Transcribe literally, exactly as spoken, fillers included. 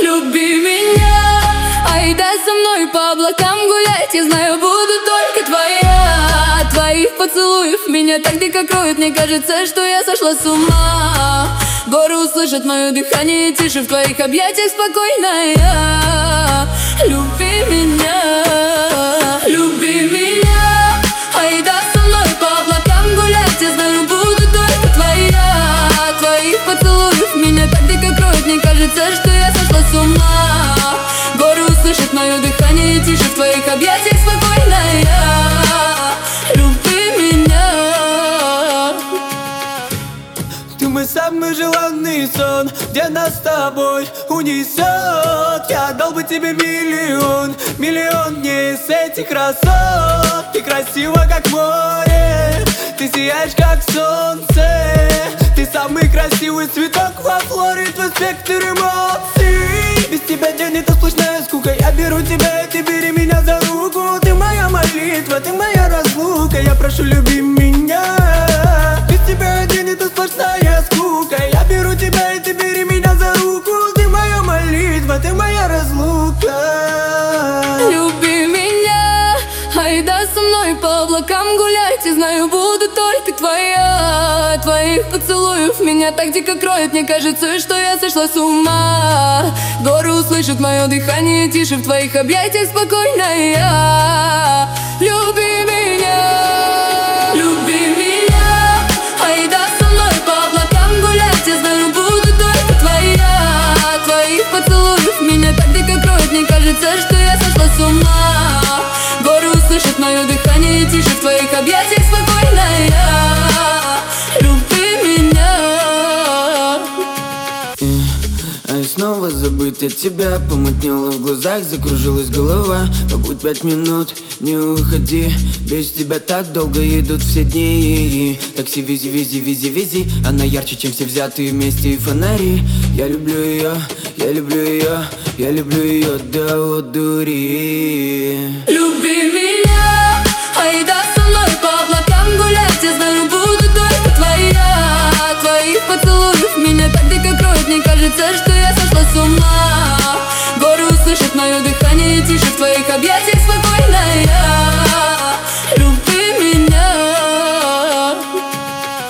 Люби меня, айда со мной по облакам гулять. Я знаю, буду только твоя. От твоих поцелуев меня так дико кроет. Мне кажется, что я сошла с ума. Горы услышат мое дыхание тише. В твоих объятиях спокойно я. Люби меня, люби меня, айда со мной по облакам гулять. Я знаю, буду только твоя. От твоих поцелуев меня так дико кроет. Мне кажется, что я сошла с ума. Горы услышат мое дыхание тише. В твоих объятиях спокойно я. Люби меня. Ты мой самый желанный сон, где нас с тобой унесет. Я отдал бы тебе миллион, миллион дней с этих красот. Ты красива, как море, ты сияешь, как солнце. Ты самый красивый цветок во флоре, твой спектр эмоций. Без тебя день это сплошная скука. Я беру тебя, и ты бери меня за руку. Ты моя молитва, ты моя разлука. Я прошу, люби меня. Без тебя день это сплошная скука. Я беру тебя, и ты бери меня за руку. Ты моя молитва, ты моя разлука. Люби меня, айда со мной по облакам гулять. Я знаю, буду только твоя. От твоих поцелуев меня так дико кроет. Мне кажется, что я сошла с ума. Горы услышат мое дыхание тише. В твоих объятиях спокойно я. Люби меня, люби меня, айда со мной по облакам гулять. Я знаю, буду только твоя. От твоих поцелуев меня так дико кроет. Мне кажется, что я сошла с ума. Горы услышат мое дыхание тише. В твоих объятиях спокойно я. Люби меня. А снова забыть от тебя. Помутнело в глазах, закружилась голова. Побудь пять минут, не уходи. Без тебя так долго идут все дни. Такси вези, вези, вези, вези. Она ярче, чем все взятые вместе фонари. Я люблю ее, я люблю ее, я люблю ее до одури. Люби меня, айда со мной по облакам гулять. Я знаю, буду только твоя. От твоих поцелуев меня так дико кроет. Мне кажется, что я сошла с ума. Горы услышат мое дыхание тише. В твоих объятиях